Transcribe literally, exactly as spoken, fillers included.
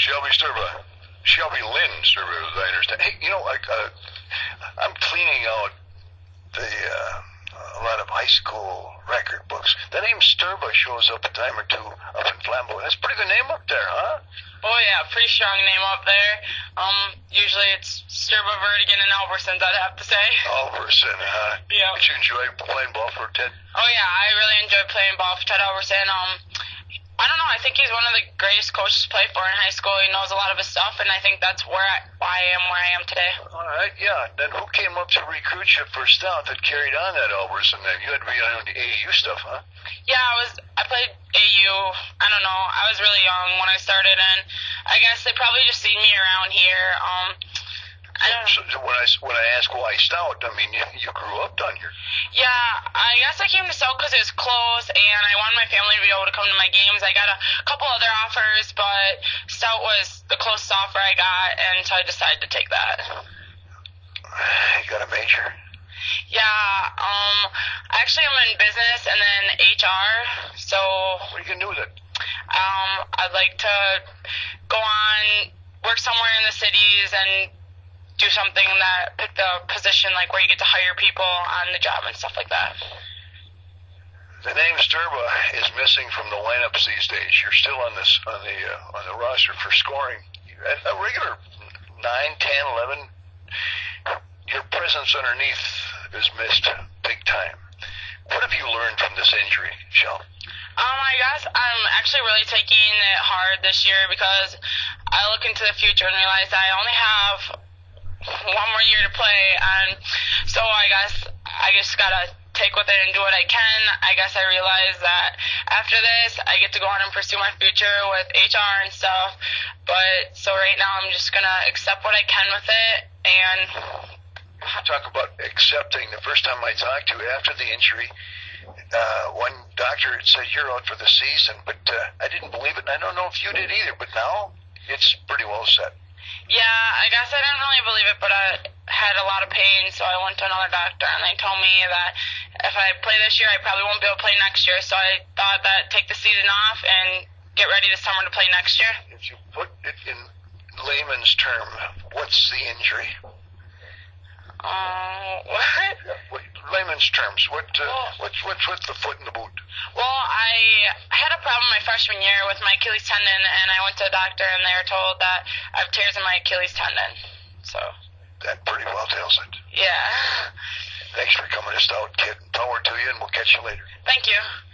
Shelby Sturba. Shelby Lynn Sturba, as I understand. Hey, you know, like, uh, I'm cleaning out the, uh, a lot of high school record books. The name Sturba shows up a time or two up in Flambeau. That's a pretty good name up there, huh? Oh, yeah, pretty strong name up there. Um, usually it's Sturba, Vertigan, and Albertsons, I'd have to say. Albertson, huh? Yeah. Did you enjoy playing ball for Ted? Oh, yeah, I really enjoyed playing ball for Ted Albertson. Um, I don't know, I think he's one of the greatest coaches to play for in high school. He knows a lot of his stuff, and I think that's where I, why I am where I am today. All right, yeah. Then who came up to recruit you for Stout that carried on that Albertson then? You had to be on the A A U stuff, huh? Yeah, I was. I played A U. I don't know. I was really young when I started, and I guess they probably just seen me around here. Um, I don't know. So, so when I when I ask why Stout, I mean you, you grew up down here. Yeah, I guess I came to Stout because it was close, and I wanted my family to be able to come to my games. I got a couple other offers, but Stout was the closest offer I got, and so I decided to take that. You got a major? Yeah, um, actually I'm in business and then H R, so... What are you going to do with it? Um, I'd like to go on, work somewhere in the cities and do something that, pick the position like where you get to hire people on the job and stuff like that. The name Sturba is missing from the lineups these days. You're still on this on the uh, on the roster for scoring. At a regular nine, ten, eleven, your presence underneath is missed big time. What have you learned from this injury, Shell? Um, I guess I'm actually really taking it hard this year because I look into the future and realize that I only have one more year to play, and so I guess I just gotta take with it and do what I can. I guess I realize that after this, I get to go on and pursue my future with H R and stuff, but so right now I'm just gonna accept what I can with it, and... Talk about accepting. The first time I talked to you after the injury, uh, one doctor had said you're out for the season, but uh, I didn't believe it, and I don't know if you did either, but now it's pretty well set. Yeah, I guess I didn't really believe it, but I had a lot of pain, so I went to another doctor, and they told me that if I play this year, I probably won't be able to play next year, so I thought that take the season off and get ready this summer to play next year. If you put it in layman's term, what's the injury? Uh, what? Yeah, what? Layman's terms, what, uh, well, what's, what's, what's the foot in the boot? Well, I had a problem my freshman year with my Achilles tendon, and I went to a doctor, and they were told that I have tears in my Achilles tendon, so. That pretty well tells it. Yeah. Thanks for coming to Stout, kid. Power to you, and we'll catch you later. Thank you.